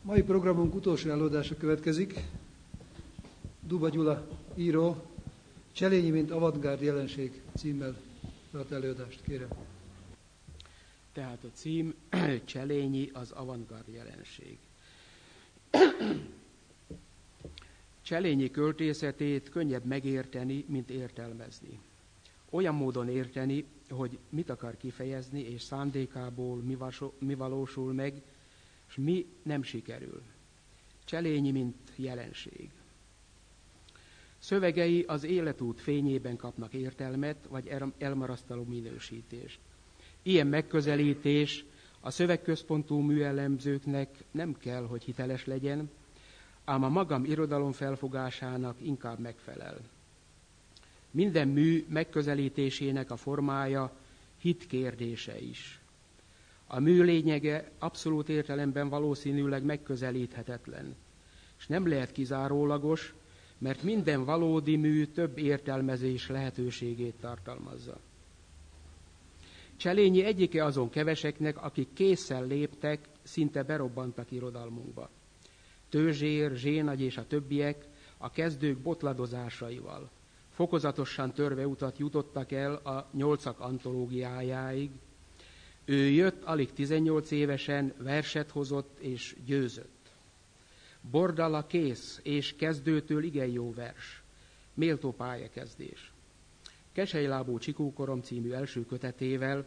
Mai programunk utolsó előadása következik. Duba Gyula író Cselényi, mint avantgárd jelenség címmel tart előadást. Kérem. Tehát a cím Cselényi, az avantgárd jelenség. Cselényi költészetét könnyebb megérteni, mint értelmezni. Olyan módon érteni, hogy mit akar kifejezni, és szándékából mi valósul meg, és mi nem sikerül. Cselényi, mint jelenség. Szövegei az életút fényében kapnak értelmet, vagy elmarasztaló minősítést. Ilyen megközelítés a szövegközpontú műelemzőknek nem kell, hogy hiteles legyen, ám a magam irodalom felfogásának inkább megfelel. Minden mű megközelítésének a formája hit kérdése is. A mű lényege abszolút értelemben valószínűleg megközelíthetetlen, és nem lehet kizárólagos, mert minden valódi mű több értelmezés lehetőségét tartalmazza. Cselényi egyike azon keveseknek, akik késszel léptek, szinte berobbantak irodalmunkba. Tőzsér, Zsénagy és a többiek a kezdők botladozásaival fokozatosan törve utat jutottak el a 8 antológiájáig. Ő jött alig 18 évesen, verset hozott és győzött. Bordala kész, és kezdőtől igen jó vers. Méltó pályakezdés. Keselylábú Csikókorom című első kötetével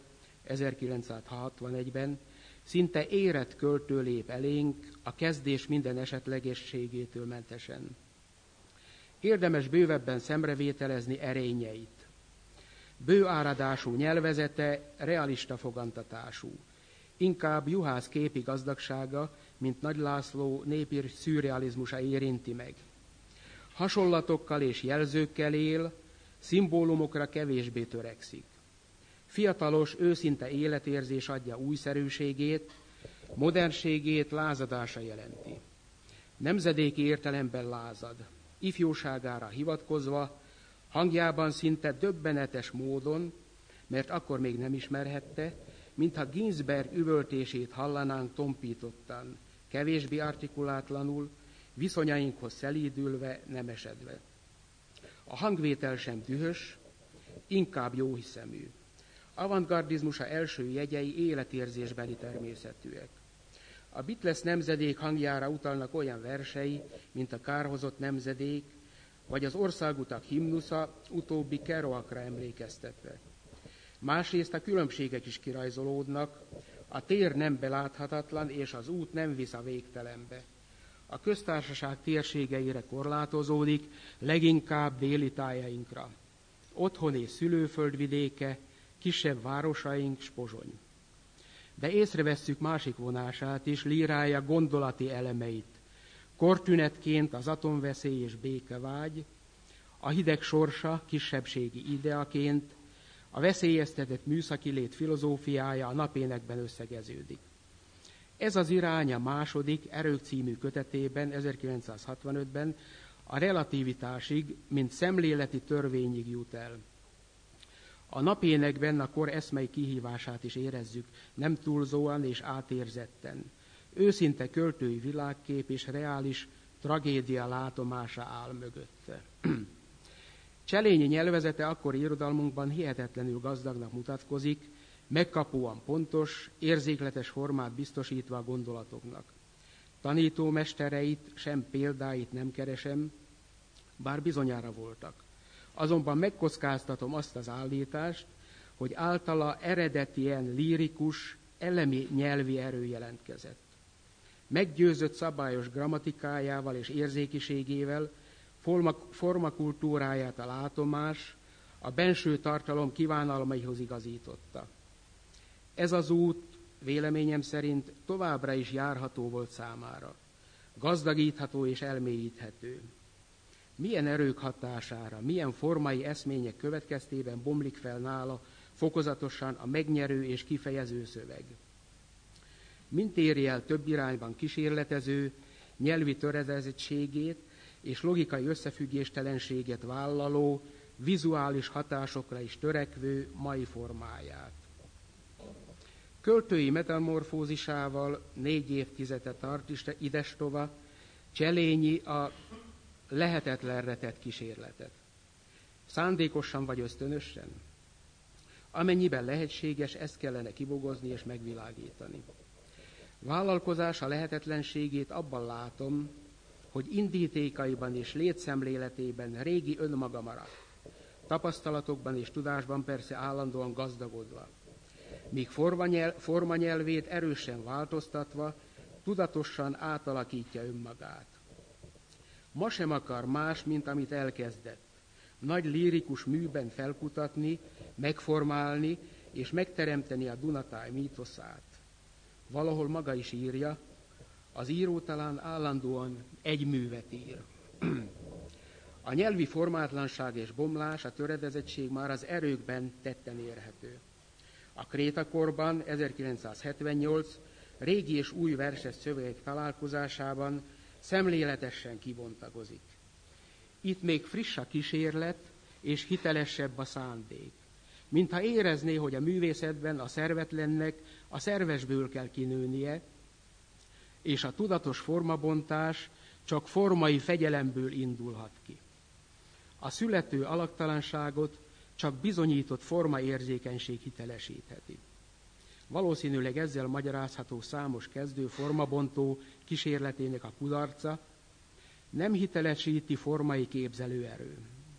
1961-ben szinte érett költő lép elénk a kezdés minden esetlegességétől mentesen. Érdemes bővebben szemrevételezni erényeit. Bő áradású nyelvezete, realista fogantatású. Inkább juhász képi gazdagsága, mint Nagy László népi szürrealizmusa érinti meg. Hasonlatokkal és jelzőkkel él, szimbólumokra kevésbé törekszik. Fiatalos, őszinte életérzés adja újszerűségét, modernségét lázadása jelenti. Nemzedéki értelemben lázad, ifjúságára hivatkozva, hangjában szinte döbbenetes módon, mert akkor még nem ismerhette, mintha Ginsberg üvöltését hallanánk tompítottan, kevésbé artikulátlanul, viszonyainkhoz szelídülve, nem esedve. A hangvétel sem dühös, inkább jóhiszemű. Avantgardizmusa első jegyei életérzésbeli természetűek. A Beatles nemzedék hangjára utalnak olyan versei, mint a Kárhozott nemzedék, vagy az Országutak himnusza, utóbbi Kerouacra emlékeztetve. Másrészt a különbségek is kirajzolódnak, a tér nem beláthatatlan, és az út nem visz a végtelenbe. A köztársaság térségeire korlátozódik, leginkább déli tájainkra. Otthon és szülőföldvidéke, kisebb városaink, s Pozsony. De észrevesszük másik vonását is, lírája gondolati elemeit. Kortünetként az atomveszély és békevágy, a hideg sorsa kisebbségi ideaként, a veszélyeztetett műszaki lét filozófiája a napénekben összegeződik. Ez az irány a második, Erők című kötetében 1965-ben a relativitásig, mint szemléleti törvényig jut el. A napénekben a kor eszmei kihívását is érezzük, nem túlzóan és átérzetten. Őszinte költői világkép és reális tragédia látomása áll mögötte. Cselényi nyelvezete akkori irodalmunkban hihetetlenül gazdagnak mutatkozik, megkapóan pontos, érzékletes formát biztosítva a gondolatoknak. Tanítómestereit, sem példáit nem keresem, bár bizonyára voltak. Azonban megkockáztatom azt az állítást, hogy általa eredetien lírikus, elemi nyelvi erő jelentkezett. Meggyőzött szabályos grammatikájával és érzékiségével, formakultúráját a látomás, a benső tartalom kívánalmaihoz igazította. Ez az út véleményem szerint továbbra is járható volt számára, gazdagítható és elmélyíthető. Milyen erők hatására, milyen formai eszmények következtében bomlik fel nála fokozatosan a megnyerő és kifejező szöveg. Mint éri el több irányban kísérletező, nyelvi töredezettségét és logikai összefüggéstelenséget vállaló, vizuális hatásokra is törekvő mai formáját. Költői metamorfózisával 4 évtizede tart idestova Cselényi a lehetetlenre tett kísérletet. Szándékosan vagy ösztönösen? Amennyiben lehetséges, ezt kellene kibogozni és megvilágítani. Vállalkozása lehetetlenségét abban látom, hogy indítékaiban és létszemléletében régi önmaga maradt, tapasztalatokban és tudásban persze állandóan gazdagodva, míg formanyelvét erősen változtatva, tudatosan átalakítja önmagát. Ma sem akar más, mint amit elkezdett, nagy lírikus műben felkutatni, megformálni és megteremteni a Dunatáj mítoszát. Valahol maga is írja, az író talán állandóan egy művet ír. A nyelvi formátlanság és bomlás, a töredezettség már az erőkben tetten érhető. A krétakorban 1978 régi és új verses szövegek találkozásában szemléletesen kibontakozik. Itt még friss a kísérlet, és hitelesebb a szándék. Mintha érezné, hogy a művészetben a szervetlennek a szervesből kell kinőnie, és a tudatos formabontás csak formai fegyelemből indulhat ki. A születő alaktalanságot csak bizonyított formaérzékenység hitelesítheti. Valószínűleg ezzel magyarázható számos kezdő formabontó kísérletének a kudarca, nem hitelesíti formai képzelőerő.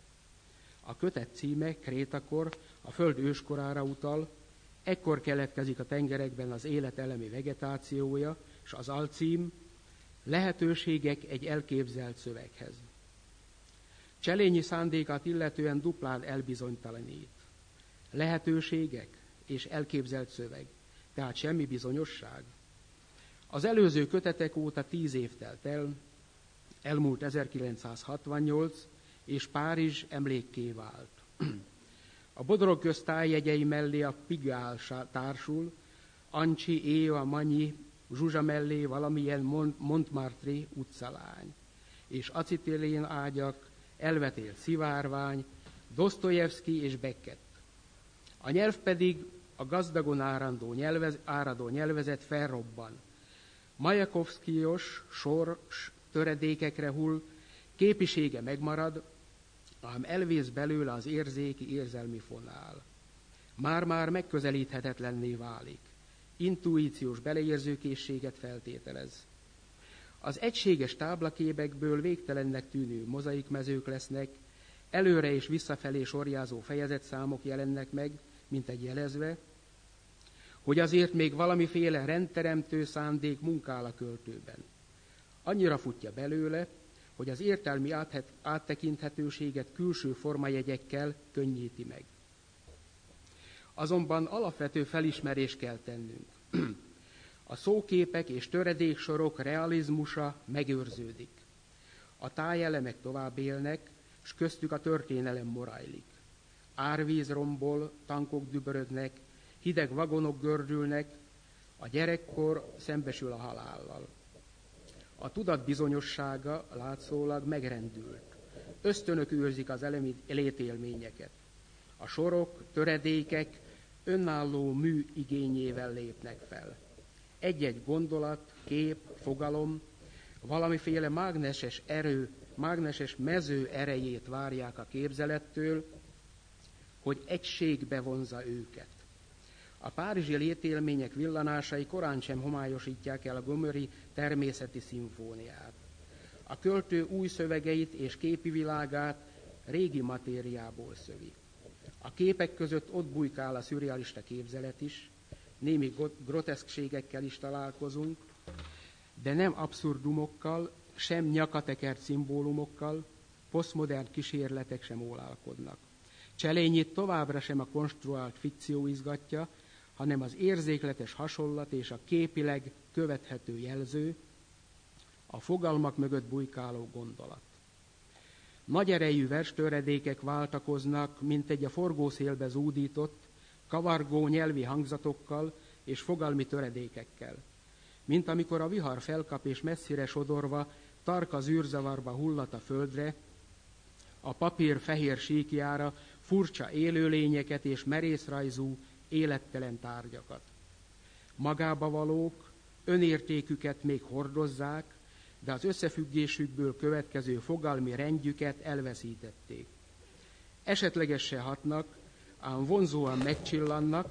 A kötet címe, Krétakor, a föld őskorára utal, ekkor keletkezik a tengerekben az élet elemi vegetációja, és az alcím, lehetőségek egy elképzelt szöveghez. Cselényi szándékát illetően duplán elbizonytalanít. Lehetőségek és elképzelt szöveg, tehát semmi bizonyosság. Az előző kötetek óta 10 év telt el, elmúlt 1968, és Párizs emlékké vált. A Bodrog köz tájjegyei mellé a Pigalle társul, Ancsi, Éva, Manyi, Zsuzsa mellé valamilyen Montmartre utcalány, és acetilén ágyak, elvetélt szivárvány, Dosztojevszky és Beckett. A nyelv pedig a gazdagon áradó nyelvezet felrobban. Majakovszkijos sor töredékekre hull, képisége megmarad, ám elvész belőle az érzéki érzelmi fonál. Már-már megközelíthetetlenné válik. Intuíciós beleérzőkészséget feltételez. Az egységes táblaképekből végtelennek tűnő mozaikmezők lesznek, előre és visszafelé sorjázó fejezetszámok jelennek meg, mint egy jelezve, hogy azért még valamiféle rendteremtő szándék munkál a költőben. Annyira futja belőle, hogy az értelmi áttekinthetőséget külső formajegyekkel könnyíti meg. Azonban alapvető felismerést kell tennünk. A szóképek és töredéksorok realizmusa megőrződik. A tájelemek tovább élnek, s köztük a történelem morajlik. Árvíz rombol, tankok dübörögnek, hideg vagonok gördülnek, a gyerekkor szembesül a halállal. A tudat bizonyossága látszólag megrendült. Ösztönök őrzik az elemi létélményeket. A sorok, töredékek önálló mű igényével lépnek fel. Egy-egy gondolat, kép, fogalom, valamiféle mágneses erő, mágneses mező erejét várják a képzelettől, hogy egységbe vonzza őket. A párizsi létélmények villanásai korán sem homályosítják el a gomöri természeti szimfóniát. A költő új szövegeit és képi világát régi matériából szövi. A képek között ott bujkál a szürrealista képzelet is, némi groteszkségekkel is találkozunk, de nem abszurdumokkal, sem nyakatekert szimbólumokkal, posztmodern kísérletek sem ólálkodnak. Cselényit továbbra sem a konstruált fikció izgatja, hanem az érzékletes hasonlat és a képileg követhető jelző, a fogalmak mögött bujkáló gondolat. Nagy erejű verstöredékek váltakoznak, mint egy a forgószélbe zúdított, kavargó nyelvi hangzatokkal és fogalmi töredékekkel. Mint amikor a vihar felkap és messzire sodorva, tarka zűrzavarba hullat a földre, a papír fehér síkjára furcsa élőlényeket és merészrajzú, élettelen tárgyakat. Magába valók, önértéküket még hordozzák, de az összefüggésükből következő fogalmi rendjüket elveszítették. Esetlegesen hatnak, ám vonzóan megcsillannak,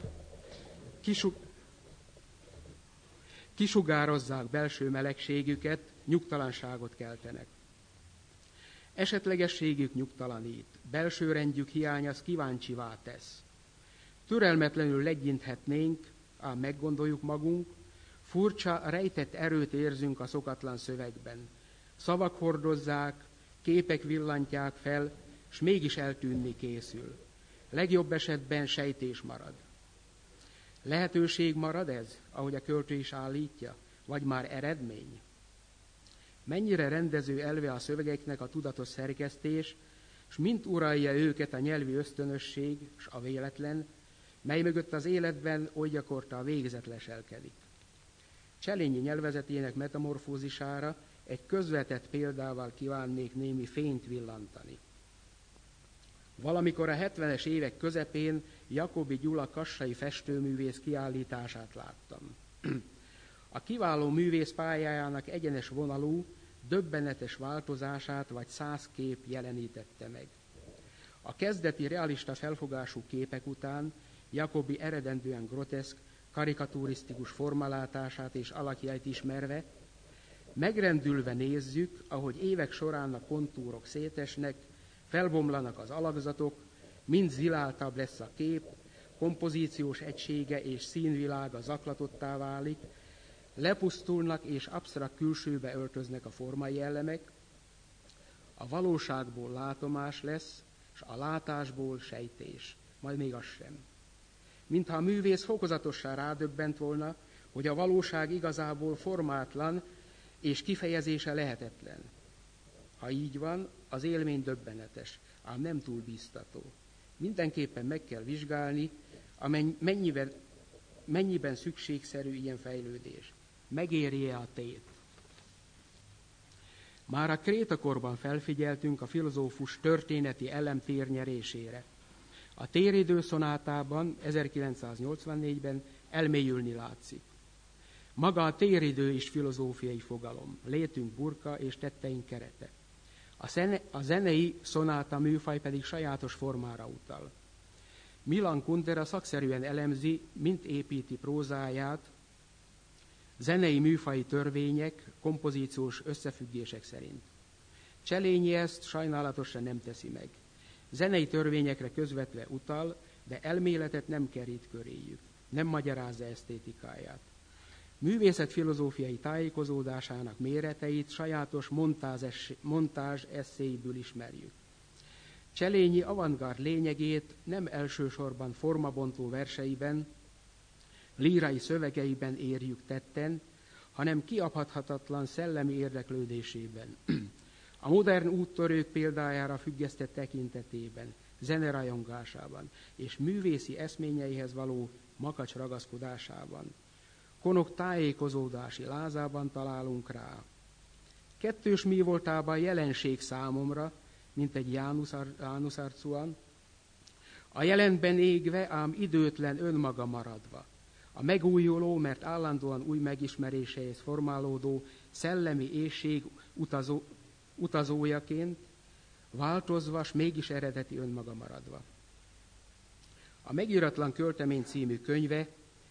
kisugározzák belső melegségüket, nyugtalanságot keltenek. Esetlegességük nyugtalanít, belső rendjük hiánya kíváncsivá tesz. Türelmetlenül legyinthetnénk, ám meggondoljuk magunk, furcsa, rejtett erőt érzünk a szokatlan szövegben. Szavak hordozzák, képek villantják fel, s mégis eltűnni készül. Legjobb esetben sejtés marad. Lehetőség marad ez, ahogy a költő is állítja, vagy már eredmény? Mennyire rendező elve a szövegeknek a tudatos szerkesztés, s mint uralja őket a nyelvi ösztönösség, s a véletlen, mely mögött az életben oly gyakorta a végzet leselkedik. Cselényi nyelvezetének metamorfózisára egy közvetett példával kívánnék némi fényt villantani. Valamikor a 70-es évek közepén Jakobi Gyula kassai festőművész kiállítását láttam. A kiváló művész pályájának egyenes vonalú, döbbenetes változását vagy 100 kép jelenítette meg. A kezdeti realista felfogású képek után Jakobi eredendően groteszk, karikaturisztikus formalátását és alakjait ismerve, megrendülve nézzük, ahogy évek során a kontúrok szétesnek, felbomlanak az alakzatok, mind ziláltabb lesz a kép, kompozíciós egysége és színvilága zaklatottá válik, lepusztulnak és absztrakt külsőbe öltöznek a formai elemek, a valóságból látomás lesz, és a látásból sejtés, majd még az sem. Mintha a művész fokozatosan rádöbbent volna, hogy a valóság igazából formátlan és kifejezése lehetetlen. Ha így van, az élmény döbbenetes, ám nem túl bíztató. Mindenképpen meg kell vizsgálni, mennyiben szükségszerű ilyen fejlődés. Megéri-e a tét? Már a krétakorban felfigyeltünk a filozófus történeti elem térnyerésére. A téridő szonátában 1984-ben elmélyülni látszik. Maga a téridő is filozófiai fogalom, létünk burka és tetteink kerete. A zenei szonáta műfaj pedig sajátos formára utal. Milan Kundera szakszerűen elemzi, mint építi prózáját, zenei műfaji törvények, kompozíciós összefüggések szerint. Cselényi ezt sajnálatosan nem teszi meg. Zenei törvényekre közvetve utal, de elméletet nem kerít köréjük, nem magyarázza esztétikáját. Művészet filozófiai tájékozódásának méreteit sajátos montázs eszéiből ismerjük. Cselényi avantgárd lényegét nem elsősorban formabontó verseiben, lírai szövegeiben érjük tetten, hanem kiabhathatatlan szellemi érdeklődésében. A modern úttörők példájára függesztett tekintetében, zenerajongásában és művészi eszményeihez való makacs ragaszkodásában. Konok tájékozódási lázában találunk rá. Kettős mi voltában jelenség számomra, mint egy Jánusz arcúan, a jelenben égve, ám időtlen önmaga maradva. A megújuló, mert állandóan új megismeréséhez formálódó szellemi éhség utazójaként, változva, s mégis eredeti önmaga maradva. A Megíratlan költemény című könyve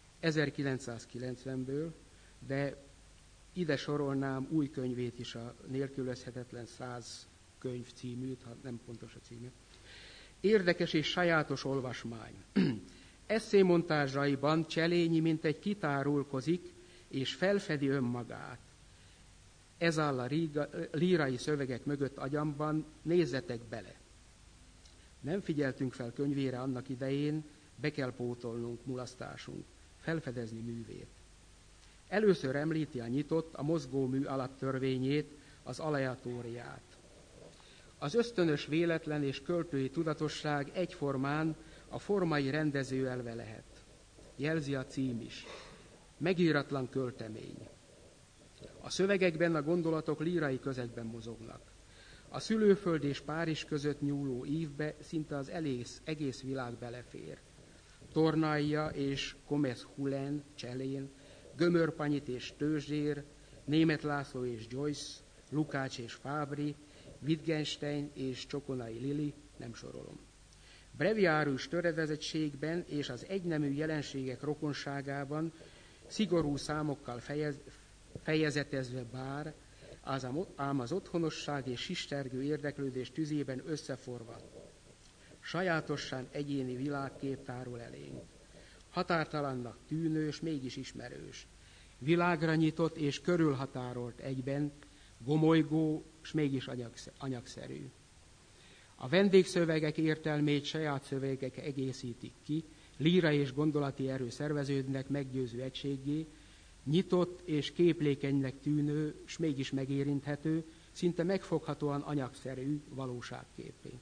1990-ből, de ide sorolnám új könyvét is, a Nélkülözhetetlen 100 könyv címűt, ha nem pontos a címe. Érdekes és sajátos olvasmány. Esszémontázsaiban Cselényi mintegy kitárulkozik és felfedi önmagát. Ez áll a lírai szövegek mögött agyamban, nézzetek bele. Nem figyeltünk fel könyvére annak idején, be kell pótolnunk mulasztásunk, felfedezni művét. Először említi a nyitott, a mozgómű alaptörvényét, az aleatóriát. Az ösztönös, véletlen és költői tudatosság egyformán a formai rendező elve lehet. Jelzi a cím is. Megíratlan költemény. A szövegekben a gondolatok lírai közegben mozognak. A szülőföld és Párizs között nyúló ívbe szinte az egész világ belefér. Tornaia és Commes Hulen, Cselén Gömörpanyit és Tőzsér, Németh László és Joyce, Lukács és Fábri, Wittgenstein és Csokonai Lili, nem sorolom. Breviárius töredezettségben és az egynemű jelenségek rokonságában szigorú számokkal fejezetezve bár, ám az otthonosság és sistergő érdeklődés tüzében összeforva, sajátosan egyéni világkép tárul elénk. Határtalannak tűnő, s mégis ismerős. Világra nyitott és körülhatárolt egyben, gomolygó, s mégis anyagszerű. A vendégszövegek értelmét saját szövegek egészítik ki, líra és gondolati erő szerveződnek meggyőző egységgé, nyitott és képlékenynek tűnő, s mégis megérinthető, szinte megfoghatóan anyagszerű valóságképé.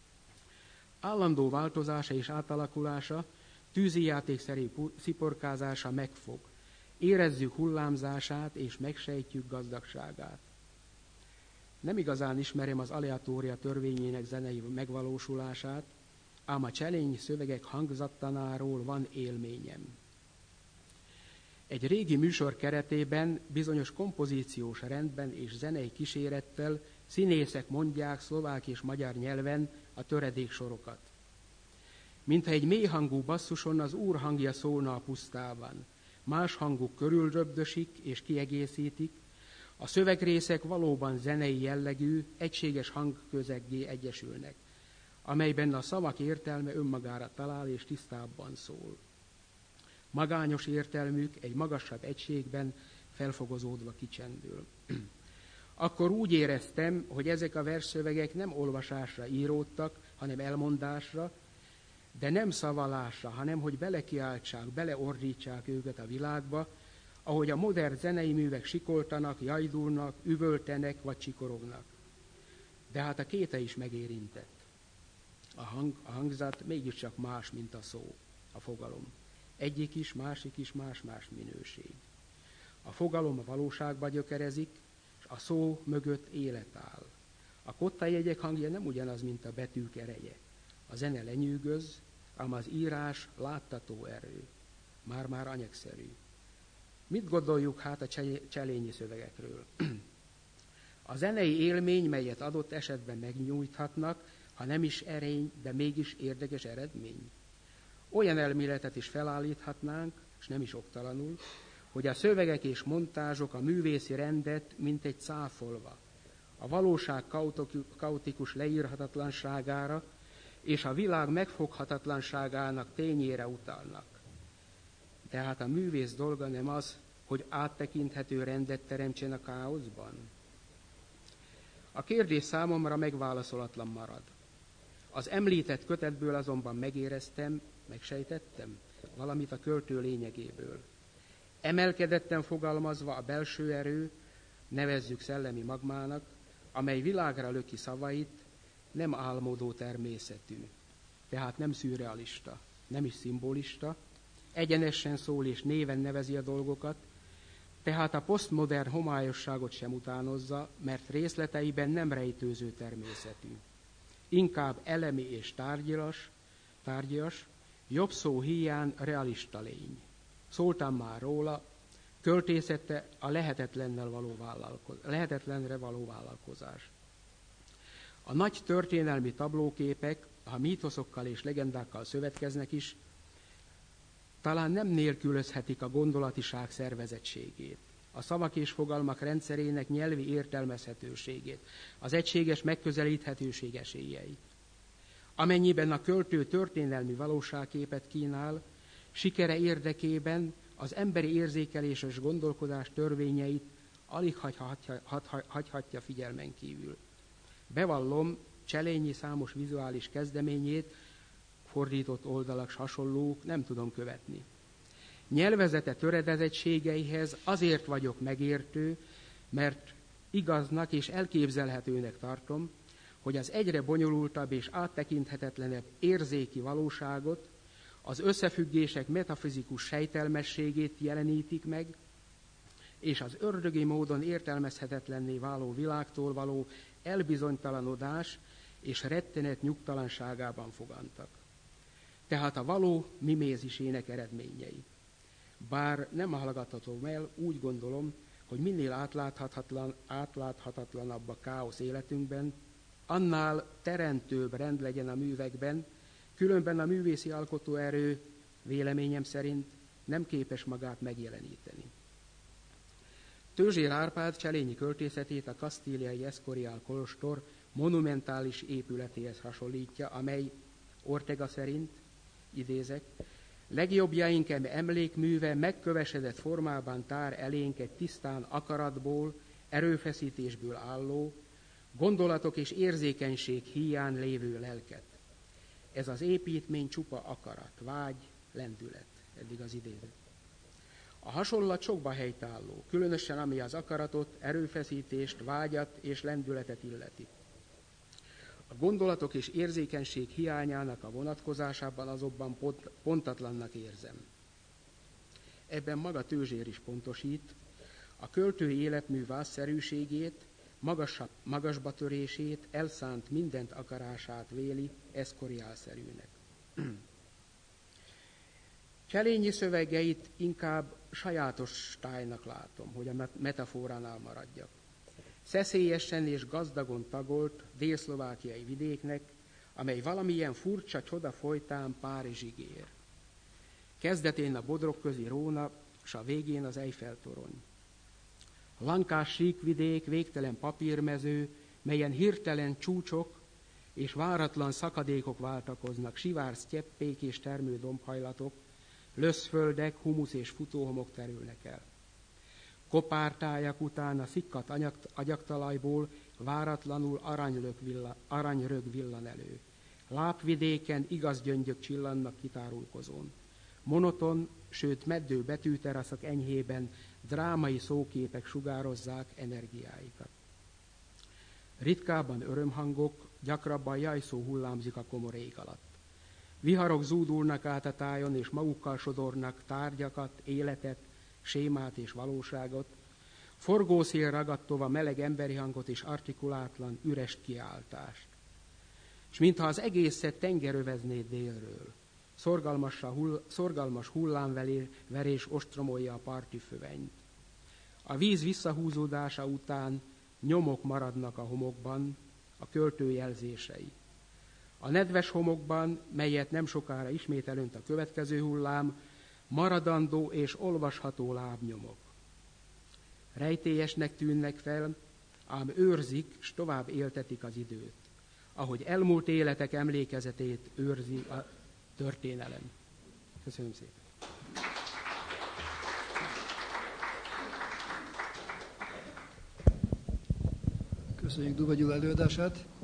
Állandó változása és átalakulása, tűzijátékszerű sziporkázása megfog. Érezzük hullámzását és megsejtjük gazdagságát. Nem igazán ismerem az aleatória törvényének zenei megvalósulását, ám a cselényi szövegek hangzattanáról van élményem. Egy régi műsor keretében bizonyos kompozíciós rendben és zenei kísérettel színészek mondják szlovák és magyar nyelven a töredéksorokat. Mintha egy mélyhangú basszuson az Úr hangja szólna a pusztában, más hanguk körülröbdösik és kiegészítik, a szövegrészek valóban zenei jellegű, egységes hangközeggé egyesülnek, amelyben a szavak értelme önmagára talál és tisztábban szól. Magányos értelmük egy magasabb egységben felfogozódva kicsendül. Akkor úgy éreztem, hogy ezek a versszövegek nem olvasásra íródtak, hanem elmondásra, de nem szavalásra, hanem hogy belekiáltsák, beleordítsák őket a világba, ahogy a modern zenei művek sikoltanak, jajdulnak, üvöltenek vagy csikorognak. De hát a kéte is megérintett. A hangzat mégiscsak más, mint a szó, a fogalom. Egyik is, másik is más-más minőség. A fogalom a valóságba gyökerezik, és a szó mögött élet áll. A kottajegyek hangja nem ugyanaz, mint a betűk ereje. A zene lenyűgöz, ám az írás láttató erő. Már-már anyagszerű. Mit gondoljuk hát a cselényi szövegekről? A zenei élmény, melyet adott esetben megnyújthatnak, ha nem is erény, de mégis érdekes eredmény. Olyan elméletet is felállíthatnánk, és nem is oktalanul, hogy a szövegek és montázsok a művészi rendet mintegy cáfolva, a valóság kaotikus leírhatatlanságára és a világ megfoghatatlanságának tényére utalnak. Tehát a művész dolga nem az, hogy áttekinthető rendet teremtsen a káoszban? A kérdés számomra megválaszolatlan marad. Az említett kötetből azonban megéreztem, megsejtettem valamit a költő lényegéből. Emelkedetten fogalmazva a belső erő, nevezzük szellemi magmának, amely világra löki szavait, nem álmodó természetű, tehát nem szürrealista, nem is szimbolista, egyenesen szól és néven nevezi a dolgokat, tehát a posztmodern homályosságot sem utánozza, mert részleteiben nem rejtőző természetű. Inkább elemi és tárgyas, jobb szó híján realista lény. Szóltam már róla, költészete a lehetetlenre való vállalkozás. A nagy történelmi tablóképek, ha mítoszokkal és legendákkal szövetkeznek is, talán nem nélkülözhetik a gondolatiság szervezettségét, a szavak és fogalmak rendszerének nyelvi értelmezhetőségét, az egységes megközelíthetőség esélyeit. Amennyiben a költő történelmi valóságképet kínál, sikere érdekében az emberi érzékelés és gondolkodás törvényeit alig hagyhatja figyelmen kívül. Bevallom, Cselényi számos vizuális kezdeményét, fordított oldalak s hasonlók nem tudom követni. Nyelvezete töredezettségeihez azért vagyok megértő, mert igaznak és elképzelhetőnek tartom, hogy az egyre bonyolultabb és áttekinthetetlenebb érzéki valóságot, az összefüggések metafizikus sejtelmességét jelenítik meg, és az ördögi módon értelmezhetetlenné váló világtól való elbizonytalanodás és rettenet nyugtalanságában fogantak. Tehát a való mimézisének eredményei. Bár nem hallgathatom el, úgy gondolom, hogy minél átláthatatlanabb a káosz életünkben, annál teremtőbb rend legyen a művekben, különben a művészi alkotóerő véleményem szerint nem képes magát megjeleníteni. Tőzsér Árpád cselényi költészetét a kasztíliai Escorial kolostor monumentális épületéhez hasonlítja, amely Ortega szerint, idézek, legjobbjaink emlékműve megkövesedett formában tár elénk egy tisztán akaratból, erőfeszítésből álló, gondolatok és érzékenység híján lévő lelket. Ez az építmény csupa akarat, vágy, lendület. Eddig az idézet. A hasonlat sokba helytálló, különösen ami az akaratot, erőfeszítést, vágyat és lendületet illeti. A gondolatok és érzékenység hiányának a vonatkozásában azonban pontatlannak érzem. Ebben maga Tőzsér is pontosít, a költői életmű vászszerűségét, magasba törését, elszánt mindent akarását véli Escorial-szerűnek. Cselényi szövegeit inkább sajátos tájnak látom, hogy a metaforánál maradjak. Szeszélyesen és gazdagon tagolt délszlovákiai vidéknek, amely valamilyen furcsa csoda folytán Párizsig ér. Kezdetén a Bodrogközi Róna, s a végén az Eiffel-torony. Lankás síkvidék, végtelen papírmező, melyen hirtelen csúcsok és váratlan szakadékok váltakoznak, sivár sztyeppék és termődombhajlatok, löszföldek, humusz és futóhomok terülnek el. Kopártájak után a szikkat agyagtalajból váratlanul aranyrög villan elő. Lápvidéken igaz gyöngyök csillannak kitárulkozón. Monoton, sőt meddő betűteraszok enyhében drámai szóképek sugározzák energiáikat. Ritkábban örömhangok, gyakrabban jajszó hullámzik a komor ég alatt. Viharok zúdulnak át a tájon, és magukkal sodornak tárgyakat, életet, sémát és valóságot. Forgószél ragad tova meleg emberi hangot és artikulátlan, üres kiáltást. És mintha az egészet tengerövezné délről, szorgalmas hullámverés ostromolja a parti fövenyt. A víz visszahúzódása után nyomok maradnak a homokban, a költő jelzései. A nedves homokban, melyet nem sokára ismét elönt a következő hullám, maradandó és olvasható lábnyomok. Rejtélyesnek tűnnek fel, ám őrzik, s tovább éltetik az időt, ahogy elmúlt életek emlékezetét őrzi a történelem. Köszönöm szépen. Köszönjük Duba Gyula előadását.